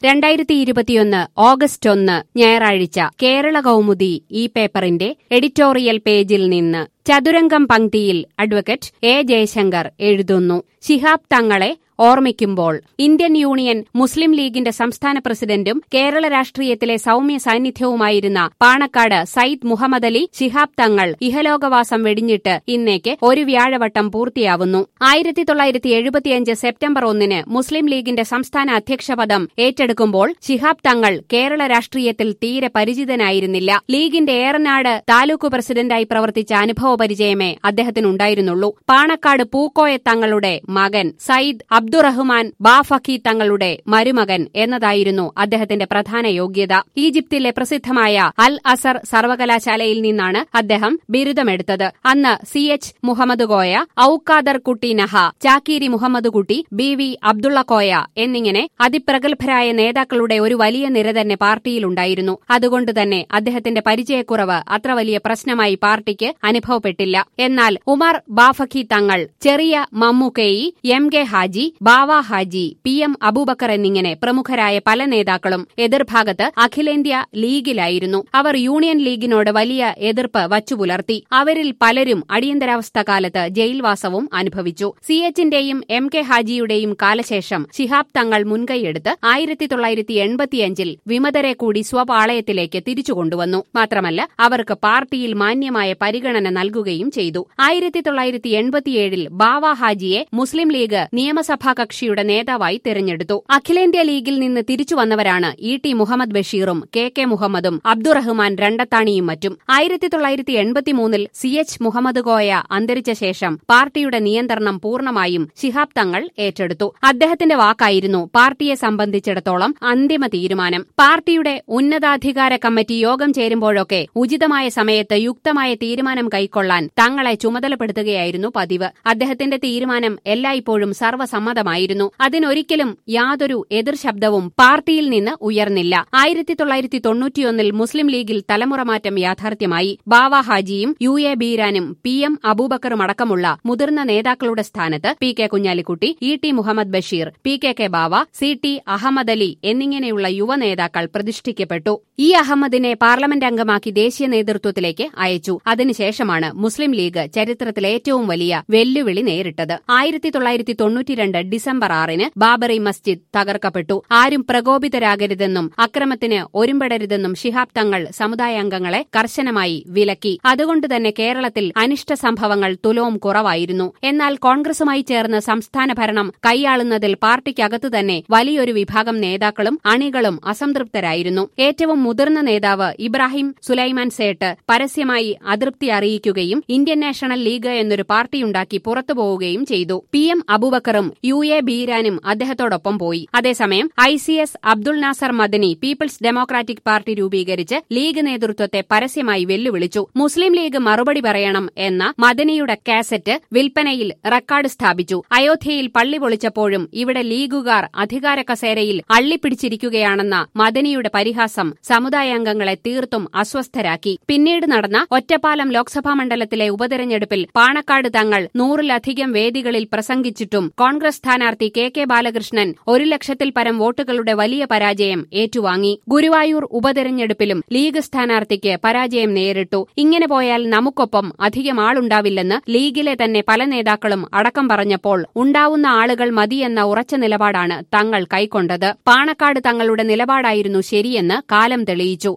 2021 August 1 ഞായറാഴ്ച കേരള കൗമുദി ഈ പേപ്പറിന്റെ എഡിറ്റോറിയൽ പേജിൽ നിന്ന് ചതുരംഗം പംക്തിയിൽ അഡ്വക്കേറ്റ് എ ജയശങ്കർ എഴുതുന്നു. ശിഹാബ് തങ്ങളെ ഓർമ്മിക്കുമ്പോൾ ഇന്ത്യൻ യൂണിയൻ മുസ്ലിം ലീഗിന്റെ സംസ്ഥാന പ്രസിഡന്റും കേരള രാഷ്ട്രീയത്തിലെ സൗമ്യ സാന്നിധ്യവുമായിരുന്ന പാണക്കാട് സയ്യിദ് മുഹമ്മദ് അലി ശിഹാബ് തങ്ങൾ ഇഹലോകവാസം വെടിഞ്ഞിട്ട് ഇന്നേക്ക് ഒരു വ്യാഴവട്ടം പൂർത്തിയാവുന്നു. 1975 സെപ്റ്റംബർ 1 മുസ്ലിം ലീഗിന്റെ സംസ്ഥാന അധ്യക്ഷപദം ഏറ്റെടുക്കുമ്പോൾ ശിഹാബ് തങ്ങൾ കേരള രാഷ്ട്രീയത്തിൽ തീരെ പരിചിതനായിരുന്നില്ല. ലീഗിന്റെ ഏറനാട് താലൂക്ക് പ്രസിഡന്റായി പ്രവർത്തിച്ച അനുഭവപരിചയമേ അദ്ദേഹത്തിനുണ്ടായിരുന്നുള്ളൂ. പാണക്കാട് പൂക്കോയ തങ്ങളുടെ മകൻ സയ്യിദ് അബ്ദുറഹ്മാൻ ബാഫക്കി തങ്ങളുടെ മരുമകൻ എന്നതായിരുന്നു അദ്ദേഹത്തിന്റെ പ്രധാന യോഗ്യത. ഈജിപ്തിലെ പ്രസിദ്ധമായ അൽ അസർ സർവകലാശാലയിൽ നിന്നാണ് അദ്ദേഹം ബിരുദമെടുത്തത്. അന്ന് CH മുഹമ്മദ് കോയ, ഔക്കാദർ കുട്ടി നഹ, ചാക്കീരി മുഹമ്മദ് കുട്ടി, BV അബ്ദുള്ള കോയ എന്നിങ്ങനെ അതിപ്രഗത്ഭരായ നേതാക്കളുടെ ഒരു വലിയ നിര തന്നെ പാർട്ടിയിലുണ്ടായിരുന്നു. അതുകൊണ്ടുതന്നെ അദ്ദേഹത്തിന്റെ പരിചയക്കുറവ് അത്ര വലിയ പ്രശ്നമായി പാർട്ടിക്ക് അനുഭവപ്പെട്ടില്ല. എന്നാൽ ഉമർ ബാഫക്കി തങ്ങൾ, ചെറിയ മമ്മൂക്കയി, MK ഹാജി, ബാവ ഹാജി, PM അബൂബക്കർ എന്നിങ്ങനെ പ്രമുഖരായ പല നേതാക്കളും എതിർഭാഗത്ത് അഖിലേന്ത്യാ ലീഗിലായിരുന്നു. അവർ യൂണിയൻ ലീഗിനോട് വലിയ എതിർപ്പ് വച്ചുപുലർത്തി. അവരിൽ പലരും അടിയന്തരാവസ്ഥ കാലത്ത് ജയിൽവാസവും അനുഭവിച്ചു. CHന്റെയും MK ഹാജിയുടെയും കാലശേഷം ശിഹാബ് തങ്ങൾ മുൻകൈയെടുത്ത് 1985 വിമതരെ കൂടി സ്വപാളയത്തിലേക്ക് തിരിച്ചുകൊണ്ടുവന്നു. മാത്രമല്ല അവർക്ക് പാർട്ടിയിൽ മാന്യമായ പരിഗണന നൽകുകയും ചെയ്തു. 1987 ബാവ ഹാജിയെ മുസ്ലിം ലീഗ് നിയമസഭാ കക്ഷിയുടെ നേതാവായി തെരഞ്ഞെടുത്തു. അഖിലേന്ത്യാ ലീഗിൽ നിന്ന് തിരിച്ചുവന്നവരാണ് ET മുഹമ്മദ് ബഷീറും KK മുഹമ്മദും അബ്ദുറഹ്മാൻ രണ്ടത്താണിയും മറ്റും. 1983 CH മുഹമ്മദ് കോയ അന്തരിച്ച ശേഷം പാർട്ടിയുടെ നിയന്ത്രണം പൂർണ്ണമായും ശിഹാബ് തങ്ങൾ ഏറ്റെടുത്തു. അദ്ദേഹത്തിന്റെ വാക്കായിരുന്നു പാർട്ടിയെ സംബന്ധിച്ചിടത്തോളം അന്തിമ തീരുമാനം. പാർട്ടിയുടെ ഉന്നതാധികാര കമ്മിറ്റി യോഗം ചേരുമ്പോഴൊക്കെ ഉചിതമായ സമയത്ത് യുക്തമായ തീരുമാനം കൈക്കൊള്ളാൻ തങ്ങളെ ചുമതലപ്പെടുത്തുകയായിരുന്നു പതിവ്. അദ്ദേഹത്തിന്റെ തീരുമാനം എല്ലായ്പ്പോഴും സർവ്വസമ്മതമായിരുന്നു. അതിനൊരിക്കലും യാതൊരു എതിർ ശബ്ദവും പാർട്ടിയിൽ നിന്ന് ഉയർന്നില്ല. 1991 മുസ്ലിം ലീഗിൽ തലമുറമാറ്റം യാഥാർത്ഥ്യമായി. ബാവ ഹാജിയും UA ബീരാനും PM അബൂബക്കറും അടക്കമുള്ള മുതിർന്ന നേതാക്കളുടെ സ്ഥാനത്ത് PK Kunhalikutty, ET Muhammad Basheer, PKK ബാവ, CT അഹമ്മദ് അലി എന്നിങ്ങനെയുള്ള യുവ നേതാക്കൾ പ്രതിഷ്ഠിക്കപ്പെട്ടു. ഈ അഹമ്മദിനെ പാർലമെന്റ് അംഗമാക്കി ദേശീയ നേതൃത്വത്തിലേക്ക് അയച്ചു. അതിനുശേഷമാണ് മുസ്ലിം ലീഗ് ചരിത്രത്തിലെ ഏറ്റവും വലിയ വെല്ലുവിളി നേരിട്ടത്. 1992 ഡിസംബർ 6 ബാബറി മസ്ജിദ് തകർക്കപ്പെട്ടു. ആരും പ്രകോപിതരാകരുതെന്നും അക്രമത്തിന് ഒരുമ്പെടരുതെന്നും ശിഹാബ് തങ്ങൾ സമുദായാംഗങ്ങളെ കർശനമായി വിലക്കി. അതുകൊണ്ടുതന്നെ കേരളത്തിൽ അനിഷ്ട സംഭവങ്ങൾ തുലോം കുറവായിരുന്നു. എന്നാൽ കോൺഗ്രസുമായി ചേർന്ന് സംസ്ഥാന ഭരണം കൈയാളുന്നതിൽ പാർട്ടിക്കകത്തു തന്നെ വലിയൊരു വിഭാഗം നേതാക്കളും അണികളും അസംതൃപ്തരായിരുന്നു. ഏറ്റവും മുതിർന്ന നേതാവ് ഇബ്രാഹിം സുലൈമാൻ സേട്ട് പരസ്യമായി അതൃപ്തി അറിയിക്കുകയും ഇന്ത്യൻ നാഷണൽ ലീഗ് എന്നൊരു പാർട്ടിയുണ്ടാക്കി പുറത്തുപോവുകയും ചെയ്തു. PM അബൂബക്കറും UA ബീരാനും അദ്ദേഹത്തോടൊപ്പം പോയി. അതേസമയം ICS അബ്ദുൾ നാസർ മദനി പീപ്പിൾസ് ഡെമോക്രാറ്റിക് പാർട്ടി രൂപീകരിച്ച് ലീഗ് നേതൃത്വത്തെ പരസ്യമായി വെല്ലുവിളിച്ചു. മുസ്ലിം ലീഗ് മറുപടി പറയണം എന്ന മദനിയുടെ കാസറ്റ് വിൽപ്പനയിൽ റെക്കോർഡ് സ്ഥാപിച്ചു. അയോധ്യയിൽ പള്ളി പൊളിച്ചപ്പോഴും ഇവിടെ ലീഗുകാർ അധികാര കസേരയിൽ അള്ളിപ്പിടിച്ചിരിക്കുകയാണെന്ന മദനിയുടെ പരിഹാസം സമുദായാംഗങ്ങളെ തീർത്തും അസ്വസ്ഥരാക്കി. പിന്നീട് നടന്ന ഒറ്റപ്പാലം ലോക്സഭാ മണ്ഡലത്തിലെ ഉപതെരഞ്ഞെടുപ്പിൽ പാണക്കാട് തങ്ങൾ 100-ലധികം വേദികളിൽ പ്രസംഗിച്ചിട്ടും കോൺഗ്രസ് സ്ഥാനാർത്ഥി KK ബാലകൃഷ്ണൻ 1 ലക്ഷത്തിൽ പരം വോട്ടുകളുടെ വലിയ പരാജയം ഏറ്റുവാങ്ങി. ഗുരുവായൂർ ഉപതെരഞ്ഞെടുപ്പിലും ലീഗ് സ്ഥാനാർത്ഥിക്ക് പരാജയം നേരിട്ടു. ഇങ്ങനെ പോയാൽ നമുക്കൊപ്പം അധികം ആളുണ്ടാവില്ലെന്ന് ലീഗിലെ തന്നെ പല നേതാക്കളും അടക്കം പറഞ്ഞപ്പോൾ ഉണ്ടാവുന്ന ആളുകൾ മതിയെന്ന ഉറച്ച നിലപാടാണ് തങ്ങൾ കൈക്കൊണ്ടത്. പാണക്കാട് തങ്ങളുടെ നിലപാടായിരുന്നു ശരിയെന്ന് കാലം തെളിയിച്ചു.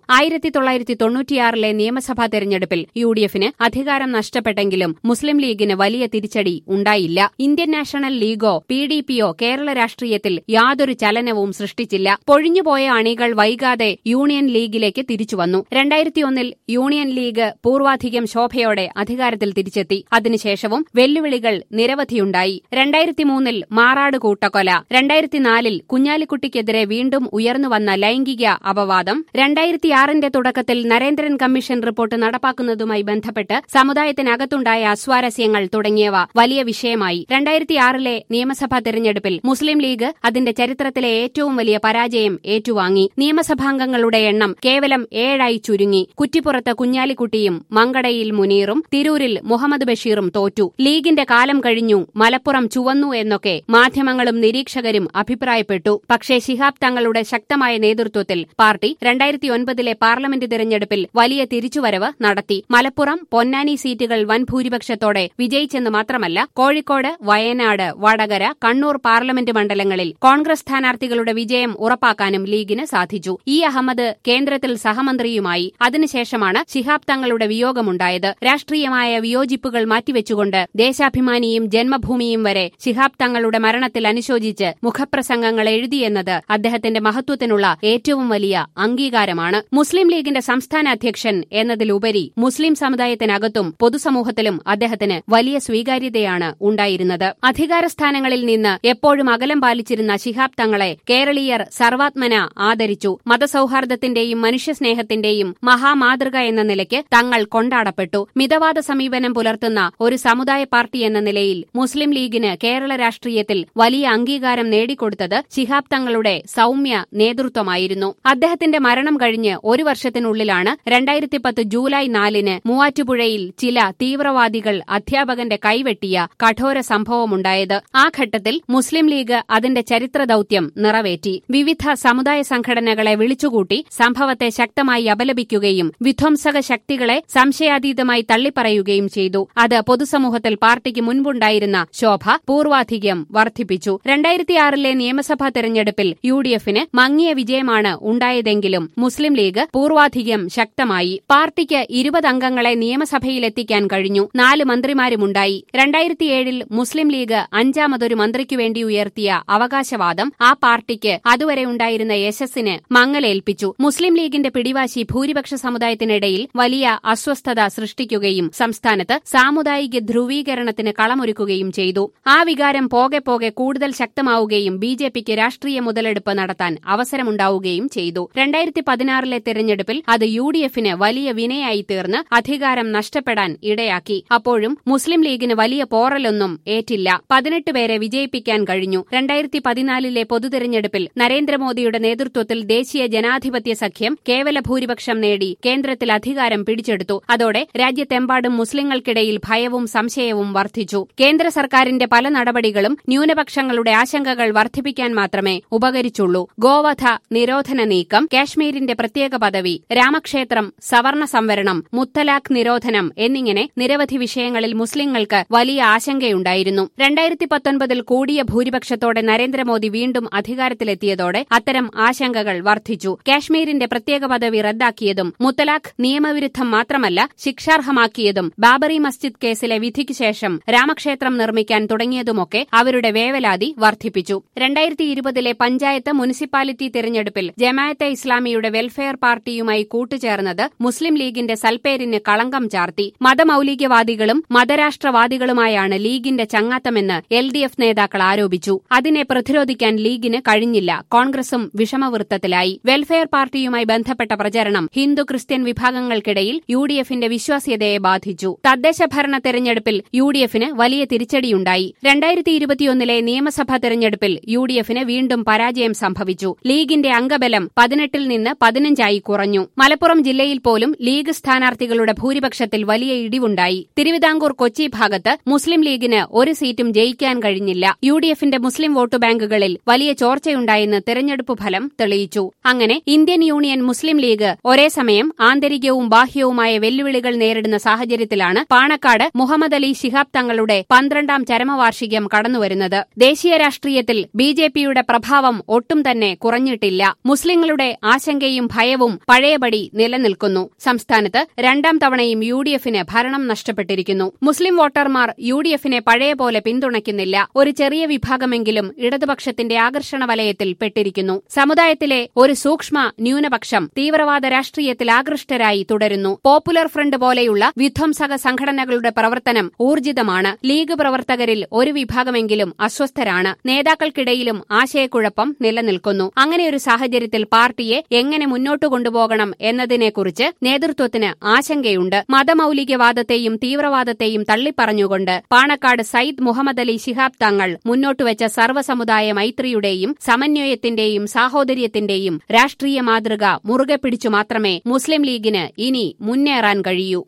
1996 നിയമസഭാ തെരഞ്ഞെടുപ്പിൽ UDFന് അധികാരം നഷ്ടപ്പെട്ടെങ്കിലും മുസ്ലിം ലീഗിന് വലിയ തിരിച്ചടി ഉണ്ടായില്ല. ഇന്ത്യൻ നാഷണൽ ലീഗോ PDPയോ കേരള രാഷ്ട്രീയത്തിൽ യാതൊരു ചലനവും സൃഷ്ടിച്ചില്ല. പൊഴിഞ്ഞുപോയ അണികൾ വൈകാതെ യൂണിയൻ ലീഗിലേക്ക് തിരിച്ചുവന്നു. 2001 യൂണിയൻ ലീഗ് പൂർവാധികം ശോഭയോടെ അധികാരത്തിൽ തിരിച്ചെത്തി. അതിനുശേഷവും വെല്ലുവിളികൾ നിരവധിയുണ്ടായി. 2003 മാറാട് കൂട്ടക്കൊല, 2004 കുഞ്ഞാലിക്കുട്ടിക്കെതിരെ വീണ്ടും ഉയർന്നുവന്ന ലൈംഗിക അപവാദം, 2006 തുടക്കത്തിൽ നരേന്ദ്രൻ കമ്മീഷൻ റിപ്പോർട്ട് നടപ്പാക്കുന്നതുമായി ബന്ധപ്പെട്ട് സമുദായത്തിനകത്തുണ്ടായ അസ്വാരസ്യങ്ങൾ തുടങ്ങിയവ വലിയ വിഷയമായി. 2006 നിയമസഭാ തെരഞ്ഞെടുപ്പിൽ മുസ്ലിം ലീഗ് അതിന്റെ ചരിത്രത്തിലെ ഏറ്റവും വലിയ പരാജയം ഏറ്റുവാങ്ങി. നിയമസഭാംഗങ്ങളുടെ എണ്ണം കേവലം 7 ചുരുങ്ങി. കുറ്റിപ്പുറത്ത് കുഞ്ഞാലിക്കുട്ടിയും മങ്കടയിൽ മുനീറും തിരൂരിൽ മുഹമ്മദ് ബഷീറും തോറ്റു. ലീഗിന്റെ കാലം കഴിഞ്ഞു, മലപ്പുറം ചുവന്നു എന്നൊക്കെ മാധ്യമങ്ങളും നിരീക്ഷകരും അഭിപ്രായപ്പെട്ടു. പക്ഷേ ശിഹാബ് തങ്ങളുടെ ശക്തമായ നേതൃത്വത്തിൽ പാർട്ടി 2009 പാർലമെന്റ് തിരഞ്ഞെടുപ്പിൽ വലിയ തിരിച്ചുവരവ് നടത്തി. മലപ്പുറം, പൊന്നാനി സീറ്റുകൾ വൻ ഭൂരിപക്ഷത്തോടെ വിജയിച്ചെന്ന് മാത്രമല്ല, കോഴിക്കോട്, വയനാട്, വടകര, കണ്ണൂർ പാർലമെന്റ് മണ്ഡലങ്ങളിൽ കോൺഗ്രസ് സ്ഥാനാർത്ഥികളുടെ വിജയം ഉറപ്പാക്കാനും ലീഗിന് സാധിച്ചു. ഇ അഹമ്മദ് കേന്ദ്രത്തിൽ സഹമന്ത്രിയുമായി. അതിനുശേഷമാണ് ശിഹാബ് തങ്ങളുടെ വിയോഗമുണ്ടായത്. രാഷ്ട്രീയമായ വിയോജിപ്പുകൾ മാറ്റിവെച്ചുകൊണ്ട് ദേശാഭിമാനിയും ജന്മഭൂമിയും വരെ ശിഹാബ് തങ്ങളുടെ മരണത്തിൽ അനുശോചിച്ച് മുഖപ്രസംഗങ്ങൾ എഴുതിയെന്നത് അദ്ദേഹത്തിന്റെ മഹത്വത്തിനുള്ള ഏറ്റവും വലിയ അംഗീകാരമാണ്. മുസ്ലിം ലീഗിന്റെ സംസ്ഥാന അധ്യക്ഷൻ എന്നതിലുപരി മുസ്ലിം സമുദായത്തിനകത്തും പൊതുസമൂഹത്തിലും അദ്ദേഹത്തിന് വലിയ സ്വീകാര്യതയാണ് ഉണ്ടായിരുന്നത്. അധികാരസ്ഥാനങ്ങളിൽ നിന്ന് എപ്പോഴും അകലം പാലിച്ചിരുന്ന ശിഹാബ് തങ്ങളെ കേരളീയർ സർവാത്മന ആദരിച്ചു. മതസൌഹാർദ്ദത്തിന്റെയും മനുഷ്യസ്നേഹത്തിന്റെയും മഹാമാതൃക എന്ന നിലയ്ക്ക് തങ്ങൾ കൊണ്ടാടപ്പെട്ടു. മിതവാദ സമീപനം പുലർത്തുന്ന ഒരു സമുദായ പാർട്ടി എന്ന നിലയിൽ മുസ്ലിം ലീഗിന് കേരള രാഷ്ട്രീയത്തിൽ വലിയ അംഗീകാരം നേടിക്കൊടുത്തത് ശിഹാബ് തങ്ങളുടെ സൌമ്യ നേതൃത്വമായിരുന്നു. അദ്ദേഹത്തിന്റെ മരണം കഴിഞ്ഞ് ഒരു വർഷത്തിനുള്ളിലാണ് 2010 ജൂലൈ 4 മൂവാറ്റുപുഴയിൽ ചില തീവ്രവാദികൾ അധ്യാപകന്റെ കൈവെട്ടിയ കഠോര സംഭവമുണ്ടായത്. ആ ഘട്ടത്തിൽ മുസ്ലിം ലീഗ് അതിന്റെ ചരിത്ര ദൌത്യം നിറവേറ്റി. വിവിധ സമുദായ സംഘടനകളെ വിളിച്ചുകൂട്ടി സംഭവത്തെ ശക്തമായി അപലപിക്കുകയും വിധ്വംസക ശക്തികളെ സംശയാതീതമായി തള്ളിപ്പറയുകയും ചെയ്തു. അത് പൊതുസമൂഹത്തിൽ പാർട്ടിക്ക് മുൻപുണ്ടായിരുന്ന ശോഭ പൂർവാധികം വർദ്ധിപ്പിച്ചു. 2006 നിയമസഭാ തെരഞ്ഞെടുപ്പിൽ UDFന് മങ്ങിയ വിജയമാണ് ഉണ്ടായതെങ്കിലും മുസ്ലിം ലീഗ് പൂർവാധികം ശക്തമായി. പാർട്ടിക്ക് 20 അംഗങ്ങളെ നിയമസഭയിലെത്തിക്കാൻ കഴിഞ്ഞു. 4 മന്ത്രിമാരുമുണ്ടായി. 2007 മുസ്ലിം ലീഗ് 5ാമതൊരു മന്ത്രിക്കുവേണ്ടി ഉയർത്തിയ അവകാശവാദം ആ പാർട്ടിക്ക് അതുവരെ ഉണ്ടായിരുന്ന യശസ്സിന് മങ്ങലേൽപ്പിച്ചു. മുസ്ലിം ലീഗിന്റെ പിടിവാശി ഭൂരിപക്ഷ സമുദായത്തിനിടയിൽ വലിയ അസ്വസ്ഥത സൃഷ്ടിക്കുകയും സംസ്ഥാനത്ത് സാമുദായിക ധ്രുവീകരണത്തിന് കളമൊരുക്കുകയും ചെയ്തു. ആ വികാരം പോകെ പോകെ കൂടുതൽ ശക്തമാവുകയും BJPക്ക് രാഷ്ട്രീയ മുതലെടുപ്പ് നടത്താൻ അവസരമുണ്ടാവുകയും ചെയ്തു. 2016 തെരഞ്ഞെടുപ്പിൽ അത് UDFന് വലിയ വിനയായി തീർന്ന് അധികാരം നഷ്ടപ്പെടാൻ ഇടയാക്കി. അപ്പോഴും മുസ്ലിം ലീഗിന് വലിയ പോറലൊന്നും ഏറ്റില്ല. 18 പേരെ വിജയിപ്പിക്കാൻ കഴിഞ്ഞു. 2014 പൊതുതെരഞ്ഞെടുപ്പിൽ നരേന്ദ്രമോദിയുടെ നേതൃത്വത്തിൽ ദേശീയ ജനാധിപത്യ സഖ്യം കേവല ഭൂരിപക്ഷം നേടി കേന്ദ്രത്തിൽ അധികാരം പിടിച്ചെടുത്തു. അതോടെ രാജ്യത്തെമ്പാടും മുസ്ലിങ്ങൾക്കിടയിൽ ഭയവും സംശയവും വർദ്ധിച്ചു. കേന്ദ്ര സർക്കാരിന്റെ പല നടപടികളും ന്യൂനപക്ഷങ്ങളുടെ ആശങ്കകൾ വർദ്ധിപ്പിക്കാൻ മാത്രമേ ഉപകരിച്ചുള്ളൂ. ഗോവധ നിരോധന നീക്കം, കാശ്മീരിന്റെ പ്രത്യേക പദവി, രാമക്ഷേത്രം, സവർണ സംവരണം, മുത്തലാഖ് നിരോധനം എന്നിങ്ങനെ നിരവധി വിഷയങ്ങളിൽ മുസ്ലിങ്ങൾക്ക് വലിയ ആശങ്കയുണ്ടായിരുന്നു. 2019 കൂടിയ ഭൂരിപക്ഷത്തോടെ നരേന്ദ്രമോദി വീണ്ടും അധികാരത്തിലെത്തിയതോടെ അത്തരം ആശങ്കകൾ വർദ്ധിച്ചു. കാശ്മീരിന്റെ പ്രത്യേക പദവി റദ്ദാക്കിയതും മുത്തലാഖ് നിയമവിരുദ്ധം മാത്രമല്ല ശിക്ഷാർഹമാക്കിയതും ബാബറി മസ്ജിദ് കേസിലെ വിധിക്ക് ശേഷം രാമക്ഷേത്രം നിർമ്മിക്കാൻ തുടങ്ങിയതുമൊക്കെ അവരുടെ വേവലാതി വർദ്ധിപ്പിച്ചു. 2020 പഞ്ചായത്ത് മുനിസിപ്പാലിറ്റി തിരഞ്ഞെടുപ്പിൽ ജമാഅത്തെ ഇസ്ലാമിയുടെ വെൽഫെയർ പാർട്ടിയുമായി കൂട്ടുചേർന്നത് മുസ്ലിം ലീഗിന്റെ സൽപ്പേരിന് കളങ്കം ചാർത്തി. മതമൌലികവാദികളും മതരാഷ്ട്രവാദികളുമായാണ് ലീഗിന്റെ ചങ്ങാത്തമെന്ന് LDF നേതാക്കൾ ആരോപിച്ചു. അതിനെ പ്രതിരോധിക്കാൻ ലീഗിന് കഴിഞ്ഞില്ല. കോൺഗ്രസും വിഷമവൃത്തത്തിലായി. വെൽഫെയർ പാർട്ടിയുമായി ബന്ധപ്പെട്ട പ്രചരണം ഹിന്ദു ക്രിസ്ത്യൻ വിഭാഗങ്ങൾക്കിടയിൽ UDFന്റെ വിശ്വാസ്യതയെ ബാധിച്ചു. തദ്ദേശ ഭരണ തെരഞ്ഞെടുപ്പിൽ UDFന് വലിയ തിരിച്ചടിയുണ്ടായി. 2021 നിയമസഭാ തെരഞ്ഞെടുപ്പിൽ UDFന് വീണ്ടും പരാജയം സംഭവിച്ചു. ലീഗിന്റെ അംഗബലം 18 നിന്ന് 15 കുറഞ്ഞു. മലപ്പുറം ജില്ലയിൽ പോലും ലീഗ് സ്ഥാനാർത്ഥികളുടെ ഭൂരിപക്ഷത്തിൽ വലിയ ഇടിവുണ്ടായി. തിരുവിതാംകൂർ, കൊച്ചി ഭാഗത്ത് മുസ്ലിം ലീഗിന് ഒരു സീറ്റും ജയിക്കാൻ കഴിഞ്ഞില്ല. UDFന്റെ മുസ്ലിം വോട്ട് ബാങ്കുകളിൽ വലിയ ചോർച്ചയുണ്ടായെന്ന് തെരഞ്ഞെടുപ്പ് ഫലം തെളിയിച്ചു. അങ്ങനെ ഇന്ത്യൻ യൂണിയൻ മുസ്ലിം ലീഗ് ഒരേ സമയം ആന്തരികവും ബാഹ്യവുമായ വെല്ലുവിളികൾ നേരിടുന്ന സാഹചര്യത്തിലാണ് പാണക്കാട് മുഹമ്മദ് അലി ശിഹാബ് തങ്ങളുടെ 12ാം ചരമവാർഷികം കടന്നുവരുന്നത്. ദേശീയ രാഷ്ട്രീയത്തിൽ BJPയുടെ പ്രഭാവം ഒട്ടും തന്നെ കുറഞ്ഞിട്ടില്ല. മുസ്ലിങ്ങളുടെ ആശങ്കയും ഭയവും പഴയപടി നിലനിൽക്കുന്നു. സംസ്ഥാനത്ത് 2ാം തവണയും UDFന് ഭരണം നഷ്ടപ്പെട്ടിരിക്കുന്നു. മുസ്ലിം വോട്ടർമാർ UDFനെ പഴയ പോലെ പിന്തുണയ്ക്കുന്നില്ല. ഒരു ചെറിയ വിഭാഗമെങ്കിലും ഇടതുപക്ഷത്തിന്റെ ആകർഷണ വലയത്തിൽ പെട്ടിരിക്കുന്നു. സമുദായത്തിലെ ഒരു സൂക്ഷ്മ ന്യൂനപക്ഷം തീവ്രവാദ രാഷ്ട്രീയത്തിൽ ആകൃഷ്ടരായി തുടരുന്നു. പോപ്പുലർ ഫ്രണ്ട് പോലെയുള്ള വിധ്വംസക സംഘടനകളുടെ പ്രവർത്തനം ഊർജിതമാണ്. ലീഗ് പ്രവർത്തകരിൽ ഒരു വിഭാഗമെങ്കിലും അസ്വസ്ഥരാണ്. നേതാക്കൾക്കിടയിലും ആശയക്കുഴപ്പം നിലനിൽക്കുന്നു. അങ്ങനെയൊരു സാഹചര്യത്തിൽ പാർട്ടിയെ എങ്ങനെ മുന്നോട്ടു കൊണ്ടുപോകണം എന്നതിനെക്കുറിച്ച് നേതൃത്വത്തിന് ആശങ്കയുണ്ട്. മതമൌലികവാദത്തെയും തീവ്രവാദത്തെയും തള്ളിപ്പറഞ്ഞുകൊണ്ട് പാണക്കാട് സയ്യിദ് മുഹമ്മദ് അലി ശിഹാബ് തങ്ങൾ തങ്ങൾ മുന്നോട്ടുവച്ച സർവ്വസമുദായ മൈത്രിയുടെയും സമന്വയത്തിന്റെയും സാഹോദര്യത്തിന്റെയും രാഷ്ട്രീയ മാതൃക മുറുകെ പിടിച്ചു മാത്രമേ മുസ്ലിം ലീഗിന് ഇനി മുന്നേറാൻ കഴിയൂ.